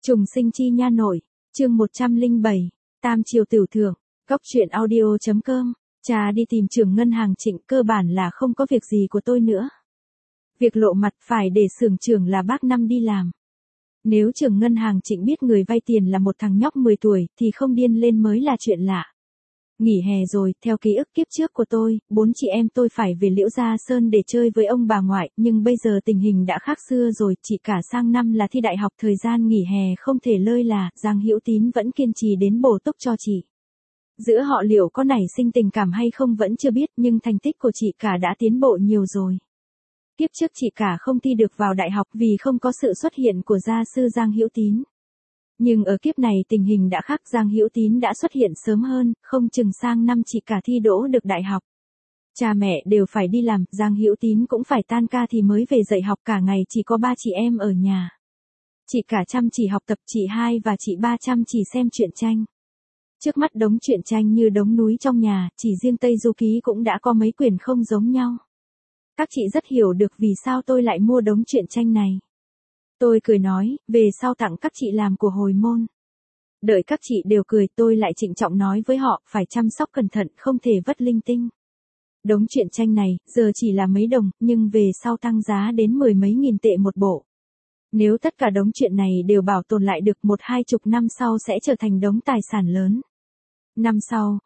Trùng sinh chi nha nội, chương 107, Tam Triều Tiểu Thượng, Góc Chuyện Audio.com, cha đi tìm trưởng ngân hàng Trịnh, cơ bản là không có việc gì của tôi nữa. Việc lộ mặt phải để xưởng trưởng là bác Năm đi làm. Nếu trưởng ngân hàng Trịnh biết người vay tiền là một thằng nhóc 10 tuổi thì không điên lên mới là chuyện lạ. Nghỉ hè rồi, theo ký ức kiếp trước của tôi, 4 chị em tôi phải về Liễu Gia Sơn để chơi với ông bà ngoại, nhưng bây giờ tình hình đã khác xưa rồi, chị cả sang năm là thi đại học, thời gian nghỉ hè không thể lơi là, Giang Hữu Tín vẫn kiên trì đến bổ túc cho chị. Giữa họ liệu có nảy sinh tình cảm hay không vẫn chưa biết, nhưng thành tích của chị cả đã tiến bộ nhiều rồi. Kiếp trước chị cả không thi được vào đại học vì không có sự xuất hiện của gia sư Giang Hữu Tín. Nhưng ở kiếp này tình hình đã khác, Giang Hữu Tín đã xuất hiện sớm hơn, không chừng sang năm chị cả thi đỗ được đại học. Cha mẹ đều phải đi làm, Giang Hữu Tín cũng phải tan ca thì mới về dạy học, cả ngày chỉ có 3 chị em ở nhà. Chị cả chăm chỉ học tập, chị hai và chị ba chăm chỉ xem truyện tranh. Trước mắt đống truyện tranh như đống núi trong nhà, chỉ riêng Tây Du Ký cũng đã có mấy quyển không giống nhau. Các chị rất hiểu được vì sao tôi lại mua đống truyện tranh này. Tôi cười nói, về sau tặng các chị làm của hồi môn. Đợi các chị đều cười, tôi lại trịnh trọng nói với họ, phải chăm sóc cẩn thận, không thể vất linh tinh. Đống truyện tranh này, giờ chỉ là mấy đồng, nhưng về sau tăng giá đến 10 mấy nghìn tệ một bộ. Nếu tất cả đống truyện này đều bảo tồn lại được 1-20 năm sau sẽ trở thành đống tài sản lớn. Năm sau,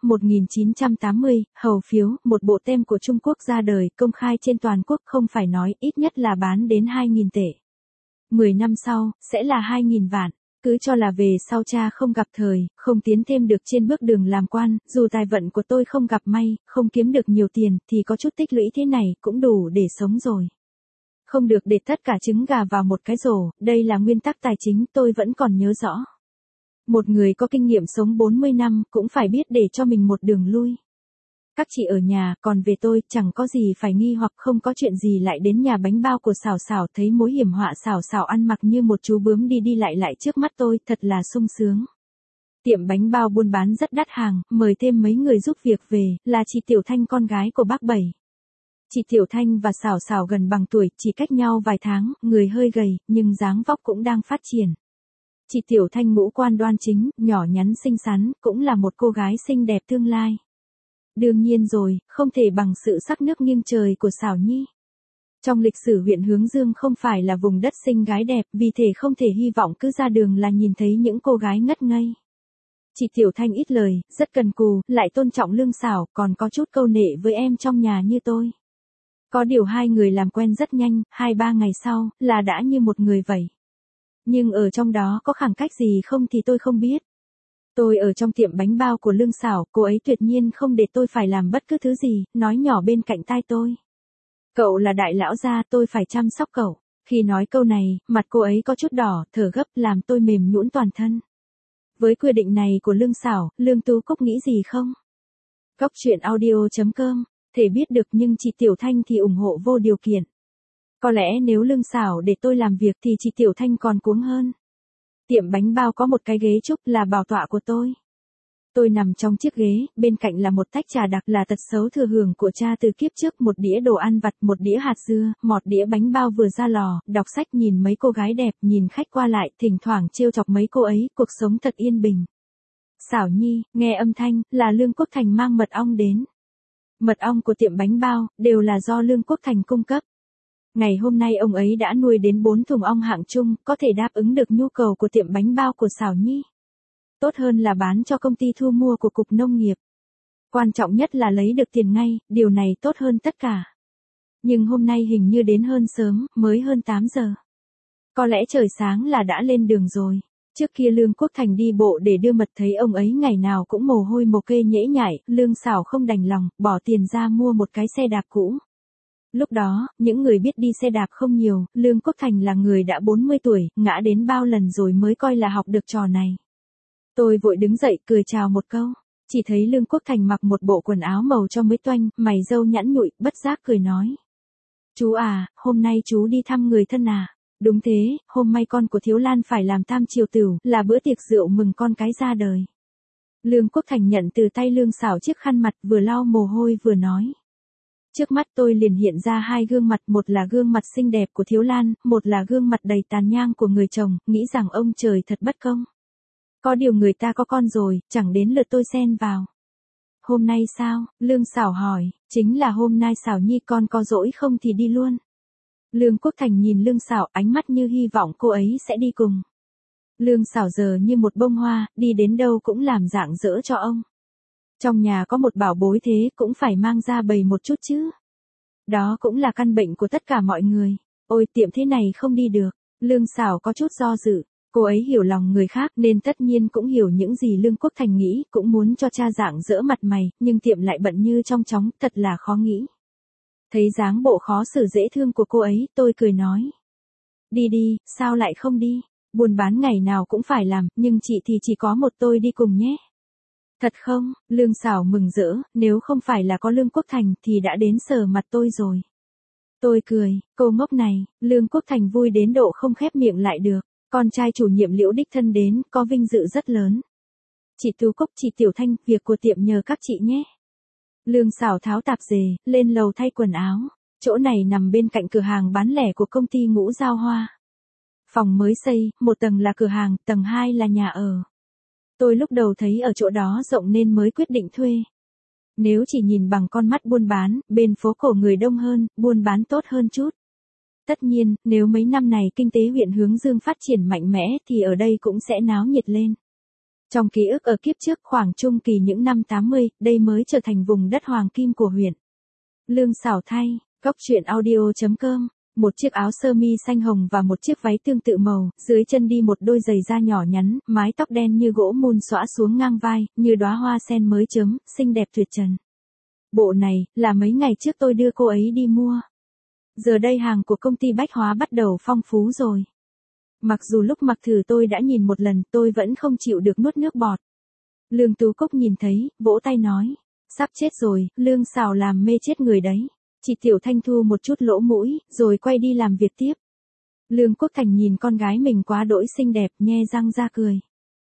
1980, hầu phiếu, một bộ tem của Trung Quốc ra đời, công khai trên toàn quốc, không phải nói, ít nhất là bán đến 2.000 tệ. 10 năm sau, sẽ là 2.000 vạn. Cứ cho là về sau cha không gặp thời, không tiến thêm được trên bước đường làm quan, dù tài vận của tôi không gặp may, không kiếm được nhiều tiền, thì có chút tích lũy thế này, cũng đủ để sống rồi. Không được để tất cả trứng gà vào một cái rổ, đây là nguyên tắc tài chính tôi vẫn còn nhớ rõ. Một người có kinh nghiệm sống 40 năm, cũng phải biết để cho mình một đường lui. Các chị ở nhà, còn về tôi, chẳng có gì phải nghi hoặc không có chuyện gì lại đến nhà bánh bao của Xảo Xảo, thấy mối hiểm họa Xảo Xảo ăn mặc như một chú bướm đi đi lại trước mắt tôi, thật là sung sướng. Tiệm bánh bao buôn bán rất đắt hàng, mời thêm mấy người giúp việc về, là chị Tiểu Thanh con gái của bác Bảy. Chị Tiểu Thanh và Xảo Xảo gần bằng tuổi, chỉ cách nhau vài tháng, người hơi gầy, nhưng dáng vóc cũng đang phát triển. Chị Tiểu Thanh ngũ quan đoan chính, nhỏ nhắn xinh xắn, cũng là một cô gái xinh đẹp tương lai. Đương nhiên rồi, không thể bằng sự sắc nước nghiêng trời của Xảo Nhi. Trong lịch sử huyện Hướng Dương không phải là vùng đất xinh gái đẹp, vì thế không thể hy vọng cứ ra đường là nhìn thấy những cô gái ngất ngây. Chị Tiểu Thanh ít lời, rất cần cù, lại tôn trọng Lương Xảo, còn có chút câu nệ với em trong nhà như tôi. Có điều hai người làm quen rất nhanh, 2-3 ngày sau, là đã như một người vậy. Nhưng ở trong đó có khoảng cách gì không thì tôi không biết. Tôi ở trong tiệm bánh bao của Lương Xảo, cô ấy tuyệt nhiên không để tôi phải làm bất cứ thứ gì, nói nhỏ bên cạnh tai tôi. Cậu là đại lão gia, tôi phải chăm sóc cậu. Khi nói câu này, mặt cô ấy có chút đỏ, thở gấp, làm tôi mềm nhũn toàn thân. Với quy định này của Lương Xảo, Lương Tú Cúc nghĩ gì không? Góc Chuyện Audio.com, thể biết được, nhưng chị Tiểu Thanh thì ủng hộ vô điều kiện. Có lẽ nếu Lương Xảo để tôi làm việc thì chị Tiểu Thanh còn cuống hơn. Tiệm bánh bao có một cái ghế trúc là bảo tọa của tôi. Tôi nằm trong chiếc ghế, bên cạnh là một tách trà đặc, là tật xấu thừa hưởng của cha từ kiếp trước, một đĩa đồ ăn vặt, một đĩa hạt dưa, một đĩa bánh bao vừa ra lò, đọc sách, nhìn mấy cô gái đẹp, nhìn khách qua lại, thỉnh thoảng trêu chọc mấy cô ấy, cuộc sống thật yên bình. Xảo Nhi, nghe âm thanh, là Lương Quốc Thành mang mật ong đến. Mật ong của tiệm bánh bao, đều là do Lương Quốc Thành cung cấp. Ngày hôm nay ông ấy đã nuôi đến 4 thùng ong hạng trung, có thể đáp ứng được nhu cầu của tiệm bánh bao của Xảo Nhi. Tốt hơn là bán cho công ty thu mua của Cục Nông nghiệp. Quan trọng nhất là lấy được tiền ngay, điều này tốt hơn tất cả. Nhưng hôm nay hình như đến hơn sớm, mới hơn 8 giờ. Có lẽ trời sáng là đã lên đường rồi. Trước kia Lương Quốc Thành đi bộ để đưa mật, thấy ông ấy ngày nào cũng mồ hôi mồ kê nhễ nhại, Lương Xảo không đành lòng, bỏ tiền ra mua một cái xe đạp cũ. Lúc đó, những người biết đi xe đạp không nhiều, Lương Quốc Thành là người đã 40 tuổi, ngã đến bao lần rồi mới coi là học được trò này. Tôi vội đứng dậy cười chào một câu, chỉ thấy Lương Quốc Thành mặc một bộ quần áo màu cho mới toanh, mày râu nhẵn nhụi, bất giác cười nói. Chú à, hôm nay chú đi thăm người thân à? Đúng thế, hôm nay con của Thiếu Lan phải làm tam triều tửu, là bữa tiệc rượu mừng con cái ra đời. Lương Quốc Thành nhận từ tay Lương Xảo chiếc khăn mặt, vừa lau mồ hôi vừa nói. Trước mắt tôi liền hiện ra hai gương mặt, một là gương mặt xinh đẹp của Thiếu Lan, một là gương mặt đầy tàn nhang của người chồng, nghĩ rằng ông trời thật bất công. Có điều người ta có con rồi, chẳng đến lượt tôi xen vào. Hôm nay sao? Lương Sảo hỏi, chính là hôm nay Sảo Nhi con có rỗi không thì đi luôn. Lương Quốc Thành nhìn Lương Sảo, ánh mắt như hy vọng cô ấy sẽ đi cùng. Lương Sảo giờ như một bông hoa, đi đến đâu cũng làm rạng rỡ cho ông. Trong nhà có một bảo bối thế cũng phải mang ra bày một chút chứ. Đó cũng là căn bệnh của tất cả mọi người. Ôi tiệm thế này không đi được. Lương Sảo có chút do dự. Cô ấy hiểu lòng người khác nên tất nhiên cũng hiểu những gì Lương Quốc Thành nghĩ, cũng muốn cho cha rạng rỡ mặt mày, nhưng tiệm lại bận như trong chóng, thật là khó nghĩ. Thấy dáng bộ khó xử dễ thương của cô ấy, tôi cười nói. Đi đi, sao lại không đi? Buôn bán ngày nào cũng phải làm, nhưng chị thì chỉ có một tôi đi cùng nhé. Thật không? Lương Sảo mừng rỡ, nếu không phải là có Lương Quốc Thành thì đã đến sờ mặt tôi rồi. Tôi cười, cô ngốc này, Lương Quốc Thành vui đến độ không khép miệng lại được. Con trai chủ nhiệm Liễu đích thân đến, có vinh dự rất lớn. Chị Tú Cúc, chị Tiểu Thanh, việc của tiệm nhờ các chị nhé. Lương Sảo tháo tạp dề, lên lầu thay quần áo. Chỗ này nằm bên cạnh cửa hàng bán lẻ của công ty Ngũ Giao Hoa. Phòng mới xây, một tầng là cửa hàng, tầng 2 là nhà ở. Tôi lúc đầu thấy ở chỗ đó rộng nên mới quyết định thuê. Nếu chỉ nhìn bằng con mắt buôn bán, bên phố cổ người đông hơn, buôn bán tốt hơn chút. Tất nhiên, nếu mấy năm này kinh tế huyện Hướng Dương phát triển mạnh mẽ thì ở đây cũng sẽ náo nhiệt lên. Trong ký ức ở kiếp trước khoảng trung kỳ những năm 80, đây mới trở thành vùng đất hoàng kim của huyện. Lương Sảo thay, Cóc Truyện Audio.com, một chiếc áo sơ mi xanh hồng và một chiếc váy tương tự màu, dưới chân đi một đôi giày da nhỏ nhắn, mái tóc đen như gỗ mun xõa xuống ngang vai, như đóa hoa sen mới chớm, xinh đẹp tuyệt trần. Bộ này, là mấy ngày trước tôi đưa cô ấy đi mua. Giờ đây hàng của công ty bách hóa bắt đầu phong phú rồi. Mặc dù lúc mặc thử tôi đã nhìn một lần, tôi vẫn không chịu được nuốt nước bọt. Lương Tú Cúc nhìn thấy, vỗ tay nói. Sắp chết rồi, Lương Sảo làm mê chết người đấy. Chị Tiểu Thanh thu một chút lỗ mũi, rồi quay đi làm việc tiếp. Lương Quốc Thành nhìn con gái mình quá đỗi xinh đẹp, nhe răng ra cười.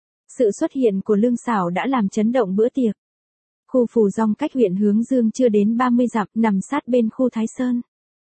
Sự xuất hiện của Lương Sảo đã làm chấn động bữa tiệc. Khu Phù Dong cách huyện Hướng Dương chưa đến 30 dặm, nằm sát bên khu Thái Sơn.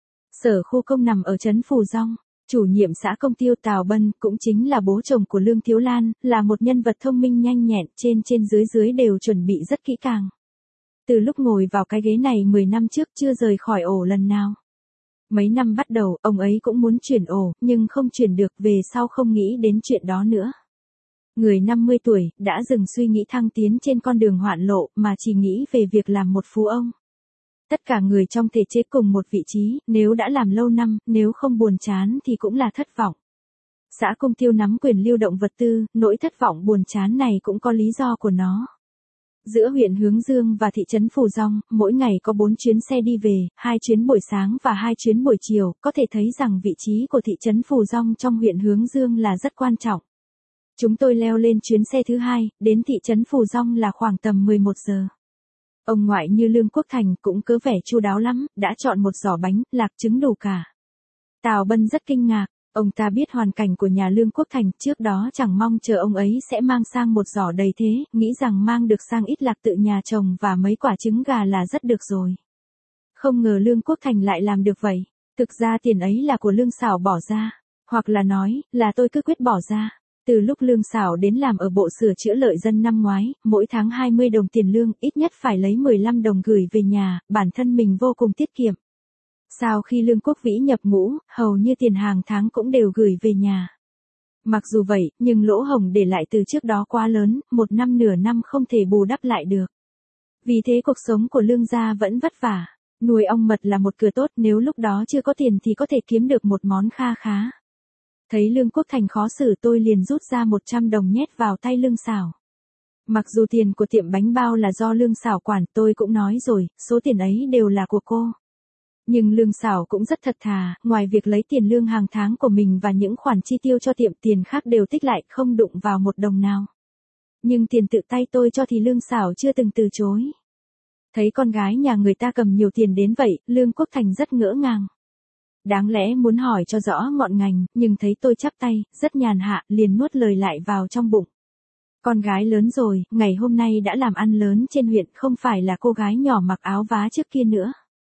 Sở khu công nằm ở trấn Phù Dong. Chủ nhiệm xã công Tiêu Tào Bân, cũng chính là bố chồng của Lương Thiếu Lan, là một nhân vật thông minh nhanh nhẹn, trên dưới đều chuẩn bị rất kỹ càng. Từ lúc ngồi vào cái ghế này 10 năm trước chưa rời khỏi ổ lần nào. Mấy năm bắt đầu, ông ấy cũng muốn chuyển ổ, nhưng không chuyển được, về sau không nghĩ đến chuyện đó nữa. Người 50 tuổi, đã dừng suy nghĩ thăng tiến trên con đường hoạn lộ, mà chỉ nghĩ về việc làm một phú ông. Tất cả người trong thể chế cùng một vị trí, nếu đã làm lâu năm, nếu không buồn chán thì cũng là thất vọng. Xã Công Tiêu nắm quyền lưu động vật tư, nỗi thất vọng buồn chán này cũng có lý do của nó. Giữa huyện Hướng Dương và thị trấn Phù Dong, mỗi ngày có 4 chuyến xe đi về, 2 chuyến buổi sáng và 2 chuyến buổi chiều, có thể thấy rằng vị trí của thị trấn Phù Dong trong huyện Hướng Dương là rất quan trọng. Chúng tôi leo lên chuyến xe thứ 2, đến thị trấn Phù Dong là khoảng tầm 11 giờ. Ông ngoại như Lương Quốc Thành cũng cứ vẻ chu đáo lắm, đã chọn một giỏ bánh, lạc trứng đủ cả. Tào Bân rất kinh ngạc, ông ta biết hoàn cảnh của nhà Lương Quốc Thành, trước đó chẳng mong chờ ông ấy sẽ mang sang một giỏ đầy thế, nghĩ rằng mang được sang ít lạc tự nhà chồng và mấy quả trứng gà là rất được rồi. Không ngờ Lương Quốc Thành lại làm được vậy, thực ra tiền ấy là của Lương Sảo bỏ ra, hoặc là nói, là tôi cứ quyết bỏ ra. Từ lúc Lương Sảo đến làm ở bộ sửa chữa Lợi Dân năm ngoái, mỗi tháng 20 đồng tiền lương, ít nhất phải lấy 15 đồng gửi về nhà, bản thân mình vô cùng tiết kiệm. Sau khi Lương Quốc Vĩ nhập ngũ, hầu như tiền hàng tháng cũng đều gửi về nhà. Mặc dù vậy, nhưng lỗ hổng để lại từ trước đó quá lớn, một năm nửa năm không thể bù đắp lại được. Vì thế cuộc sống của Lương gia vẫn vất vả. Nuôi ong mật là một cửa tốt, nếu lúc đó chưa có tiền thì có thể kiếm được một món kha khá. Thấy Lương Quốc Thành khó xử, tôi liền rút ra 100 đồng nhét vào tay Lương Sảo. Mặc dù tiền của tiệm bánh bao là do Lương Sảo quản, tôi cũng nói rồi, số tiền ấy đều là của cô. Nhưng Lương Sảo cũng rất thật thà, ngoài việc lấy tiền lương hàng tháng của mình và những khoản chi tiêu cho tiệm, tiền khác đều tích lại, không đụng vào một đồng nào. Nhưng tiền tự tay tôi cho thì Lương Sảo chưa từng từ chối. Thấy con gái nhà người ta cầm nhiều tiền đến vậy, Lương Quốc Thành rất ngỡ ngàng. Đáng lẽ muốn hỏi cho rõ ngọn ngành, nhưng thấy tôi chắp tay, rất nhàn hạ, liền nuốt lời lại vào trong bụng. Con gái lớn rồi, ngày hôm nay đã làm ăn lớn trên huyện, không phải là cô gái nhỏ mặc áo vá trước kia nữa.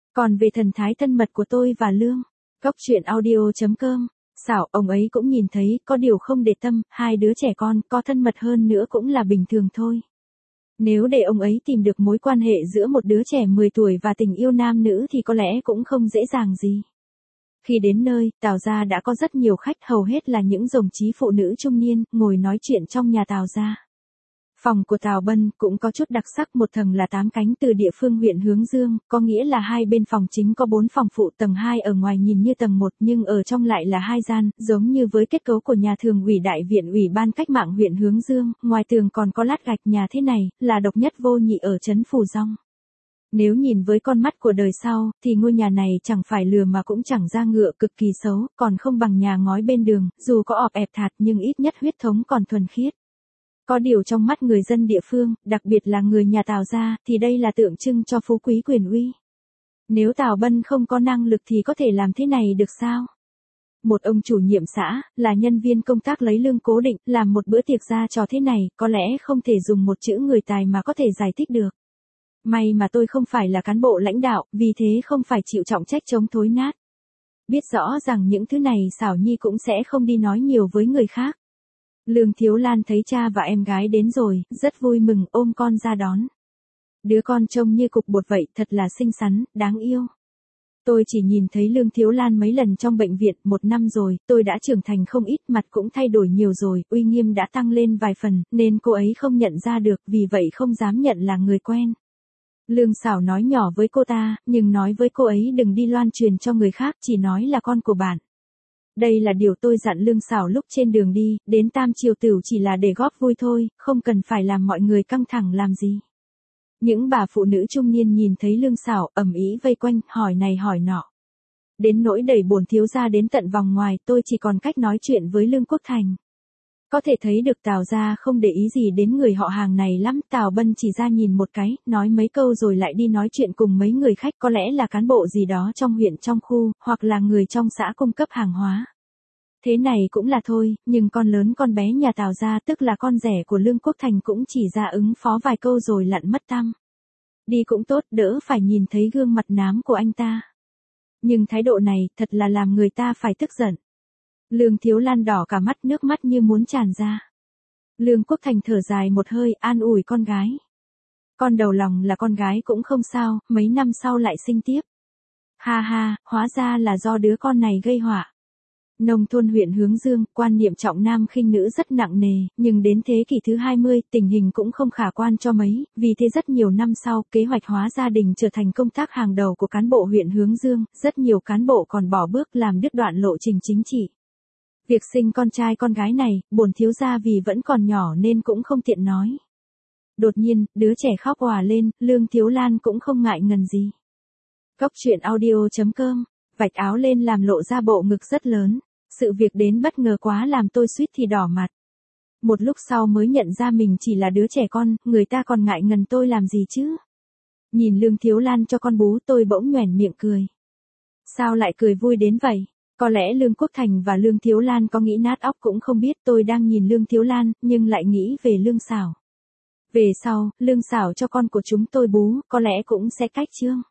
Còn về thần thái thân mật của tôi và Lương, góc truyện audio.com, xảo ông ấy cũng nhìn thấy, có điều không để tâm, hai đứa trẻ con có thân mật hơn nữa cũng là bình thường thôi. Nếu để ông ấy tìm được mối quan hệ giữa một đứa trẻ 10 tuổi và tình yêu nam nữ thì có lẽ cũng không dễ dàng gì. Khi đến nơi, Tào gia đã có rất nhiều khách, hầu hết là những đồng chí phụ nữ trung niên, ngồi nói chuyện trong nhà Tào gia. Phòng của Tào Bân cũng có chút đặc sắc, một tầng là 8 cánh từ địa phương huyện Hướng Dương, có nghĩa là hai bên phòng chính có 4 phòng phụ, tầng 2 ở ngoài nhìn như tầng 1 nhưng ở trong lại là 2 gian, giống như với kết cấu của nhà thường ủy đại viện Ủy ban Cách mạng huyện Hướng Dương, ngoài tường còn có lát gạch, nhà thế này là độc nhất vô nhị ở trấn Phù Dong. Nếu nhìn với con mắt của đời sau, thì ngôi nhà này chẳng phải lừa mà cũng chẳng ra ngựa, cực kỳ xấu, còn không bằng nhà ngói bên đường, dù có ọp ẹp thạt nhưng ít nhất huyết thống còn thuần khiết. Có điều trong mắt người dân địa phương, đặc biệt là người nhà Tào gia, thì đây là tượng trưng cho phú quý quyền uy. Nếu Tào Bân không có năng lực thì có thể làm thế này được sao? Một ông chủ nhiệm xã, là nhân viên công tác lấy lương cố định, làm một bữa tiệc ra trò thế này, có lẽ không thể dùng một chữ người tài mà có thể giải thích được. May mà tôi không phải là cán bộ lãnh đạo, vì thế không phải chịu trọng trách chống thối nát. Biết rõ rằng những thứ này Xảo Nhi cũng sẽ không đi nói nhiều với người khác. Lương Thiếu Lan thấy cha và em gái đến rồi, rất vui mừng, ôm con ra đón. Đứa con trông như cục bột vậy, thật là xinh xắn, đáng yêu. Tôi chỉ nhìn thấy Lương Thiếu Lan mấy lần trong bệnh viện, 1 năm rồi, tôi đã trưởng thành không ít, mặt cũng thay đổi nhiều rồi, uy nghiêm đã tăng lên vài phần, nên cô ấy không nhận ra được, vì vậy không dám nhận là người quen. Lương Xảo nói nhỏ với cô ta, nhưng nói với cô ấy đừng đi loan truyền cho người khác, chỉ nói là con của bạn. Đây là điều tôi dặn Lương Xảo lúc trên đường đi, đến Tam Triều Tửu chỉ là để góp vui thôi, không cần phải làm mọi người căng thẳng làm gì. Những bà phụ nữ trung niên nhìn thấy Lương Xảo, ầm ĩ vây quanh, hỏi này hỏi nọ. Đến nỗi đẩy bổn thiếu gia đến tận vòng ngoài, tôi chỉ còn cách nói chuyện với Lương Quốc Thành. Có thể thấy được Tào gia không để ý gì đến người họ hàng này lắm, Tào Bân chỉ ra nhìn một cái, nói mấy câu rồi lại đi nói chuyện cùng mấy người khách, có lẽ là cán bộ gì đó trong huyện trong khu, hoặc là người trong xã cung cấp hàng hóa. Thế này cũng là thôi, nhưng con lớn con bé nhà Tào gia, tức là con rẻ của Lương Quốc Thành, cũng chỉ ra ứng phó vài câu rồi lặn mất tăm. Đi cũng tốt, đỡ phải nhìn thấy gương mặt nám của anh ta. Nhưng thái độ này, thật là làm người ta phải tức giận. Lương Thiếu Lan đỏ cả mắt, nước mắt như muốn tràn ra. Lương Quốc Thành thở dài một hơi, an ủi con gái. Con đầu lòng là con gái cũng không sao, mấy năm sau lại sinh tiếp. Ha ha, hóa ra là do đứa con này gây họa. Nông thôn huyện Hướng Dương, quan niệm trọng nam khinh nữ rất nặng nề, nhưng đến thế kỷ thứ 20, tình hình cũng không khả quan cho mấy, vì thế rất nhiều năm sau, kế hoạch hóa gia đình trở thành công tác hàng đầu của cán bộ huyện Hướng Dương, rất nhiều cán bộ còn bỏ bước làm đứt đoạn lộ trình chính trị. Việc sinh con trai con gái này, bổn thiếu gia vì vẫn còn nhỏ nên cũng không tiện nói. Đột nhiên, đứa trẻ khóc òa lên, Lương Thiếu Lan cũng không ngại ngần gì. Góc truyện audio.com, vạch áo lên làm lộ ra bộ ngực rất lớn. Sự việc đến bất ngờ quá làm tôi suýt thì đỏ mặt. Một lúc sau mới nhận ra mình chỉ là đứa trẻ con, người ta còn ngại ngần tôi làm gì chứ. Nhìn Lương Thiếu Lan cho con bú, tôi bỗng nhoẻn miệng cười. Sao lại cười vui đến vậy? Có lẽ Lương Quốc Thành và Lương Thiếu Lan có nghĩ nát óc cũng không biết, tôi đang nhìn Lương Thiếu Lan, nhưng lại nghĩ về Lương Xảo. Về sau, Lương Xảo cho con của chúng tôi bú, có lẽ cũng sẽ cách chương.